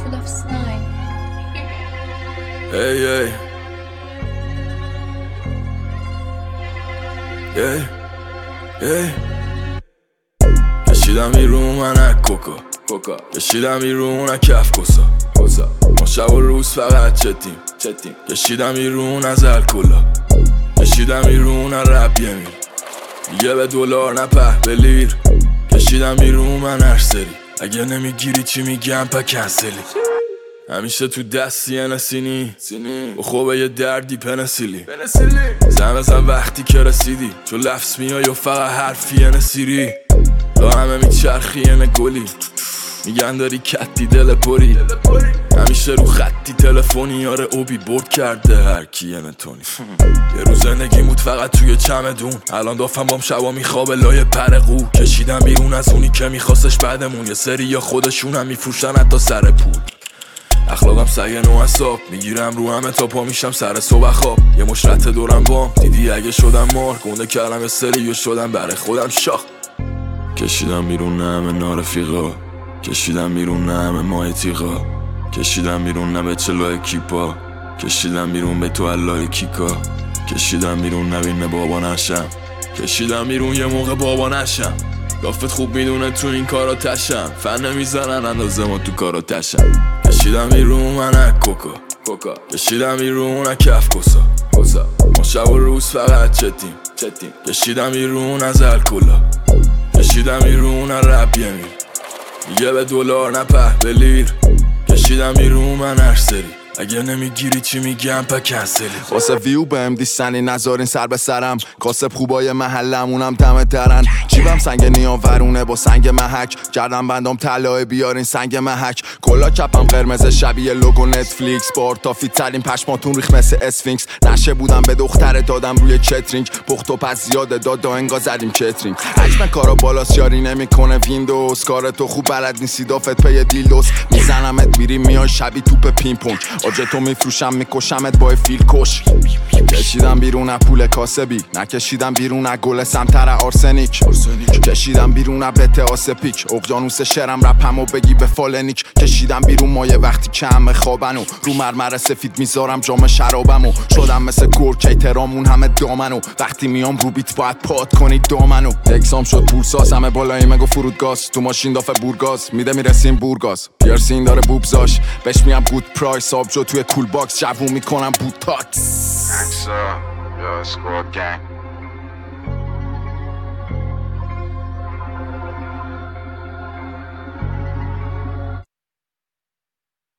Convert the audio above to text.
Love's Night. Hey, hey. Hey, hey. کشیدم بیرون من کوکا کشیدم بیرون کف کسا ما شب و روز فقط چتیم کشیدم بیرون از الکلا کشیدم بیرون رب یمین دیگه به دلار نه پهبلیر کشیدم بیرون من هر سری اگه نمیگیری چی میگم پا کنسلی همیشه تو دستی نسینی و خوبه یه دردی پنسیلی زن بزن وقتی که رسیدی چون لفظ میای و فقط حرفی نسیری تا همه میچرخی گلی میگن داری کتی دل پری همیشه رو خطی تلفنی آره اوبی برد کرده هر کی تونی یه روز زندگی بود فقط توی چمدون الان دافم بام شبا میخوابه لای پرقو کشیدم بیرون از اونی که میخواستش بعدمون یه سری یا خودشون هم میفروشن حتی سر پول اخلاقم سعی نو حساب میگیرم رو همه تا پا میشم سر صبح خواب یه مشرت دورم بام دیدی اگه شدم مار گنده کردم یه سری و شدم برای خودم شاخ کشیدم بیرون نه همه نارفیقا کشیدم بیرون نه همه ماه تیغا کشیدم بیرون نه به چلو کیپا کشیدم بیرون به تو الله کیکا کشیدم بیرون نبینه بابا نشم کشیدم بیرون یه موقع بابا نشم دافت خوب میدونه تو این کارا تشم فن نمیزنن اندازه ما تو کارا تشم کشیدم بیرون من کوکا کشیدم بیرون کف کسا ما شب و روز فقط چتیم کشیدم بیرون از الکلا کشیدم بیرون رب یمین دیگه به دلار نه پهبلیر کشیدم بیرون من هر سری اگه نمیگیری چی میگم پا کنسلی واسه ویو بهم دیستنی نذارین سر به سرم کاسب خوبای محلمونم دم درن جیبم سنگ نیاورونه با سنگ محک گردم بندام طلای بیارین سنگ محک کلا چپم قرمز شبیه لوگو نتفلیکس بارتافی ترین پشماتون ریخ مثل اسفینکس نشه بودم به دختر دادم روی چترینگ پخت و پس زیاده دادا انگا زدیم چترینگ حجم کارا بالاست یاری نمیکنه ویندوز کار تو خوب بلد نیستی دافت پی دیلدوز میزنمت میری میای شبی توپ پینگ پونگ تو میفروشم میکشمت با فیل کش کشیدم بیرون پول کاسبی نکشیدم بیرون گل سمتر آرسنیک کشیدم بیرون بت آسپیک اقیانوس شرم رپمو بگی به فالنیک کشیدم بیرون مایه وقتی که همه خوابنو رو مرمر سفید میذارم جام شرابمو شدم مثل گورکی ترامون همه دامنو وقتی میام رو بیت باید پات کنی دامنو اکسام شد پولساز همه بالایی مگو فرودگاز تو ماشین دافه بورگاز میده میرسیم بورگاز پیرسین داره بوبزاش بهش میام گود پرایس آبجو توی کول باکس جوون میکنم بوتاکس یا اسکواد گنگ